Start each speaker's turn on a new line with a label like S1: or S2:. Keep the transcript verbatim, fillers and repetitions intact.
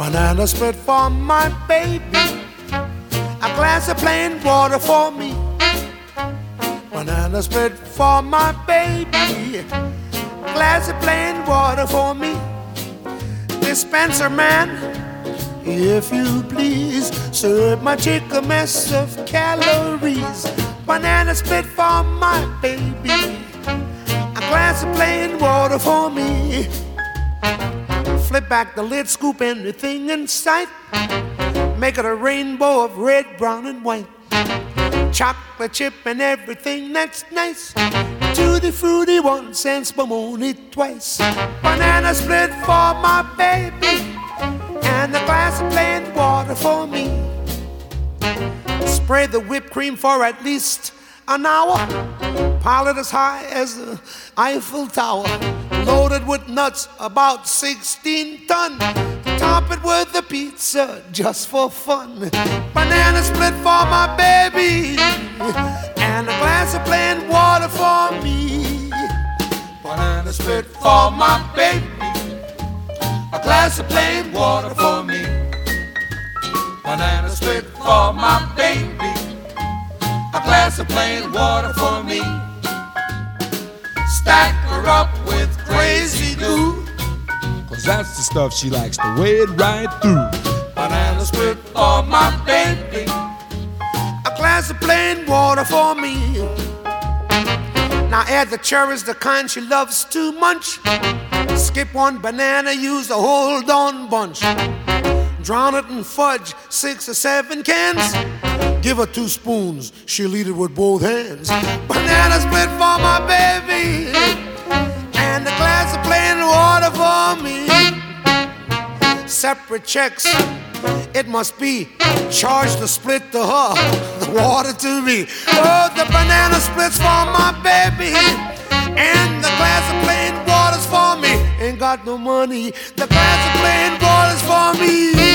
S1: banana split for my baby, a glass of plain water for me. Banana split for my baby, a glass of plain water for me. Dispenser man, if you please, serve my chick a mess of calories. Banana split for my baby, a glass of plain water for me. Flip back the lid, scoop anything in sight, make it a rainbow of red, brown, and white. Chocolate chip and everything that's nice. Tutti frutti once and spumoni twice. Banana split for my baby, and a glass of plain water for me. Spray the whipped cream for at least an hour. Pile it as high as the Eiffel Tower. Loaded with nuts, about sixteen ton. Top it with the pizza just for fun. Banana split for my baby, and a glass of plain water for me. Banana split for my baby, a glass of plain water for me. Banana split for my baby, a glass of plain water for me. Stack her up with crazy glue,
S2: cause that's the stuff she likes to wade right through.
S1: Banana split for my baby, a glass of plain water for me. Now add the cherries, the kind she loves to munch. Skip one banana, use the whole darn bunch. Drown it in fudge, six or seven cans. Give her two spoons, she'll eat it with both hands. Banana split for my baby, and a glass of plain water for me. Separate checks, it must be. Charge the split to her, the water to me. Oh, the banana splits for my baby, and the glass of plain water's for me. Ain't got no money, the glass of plain water's for me.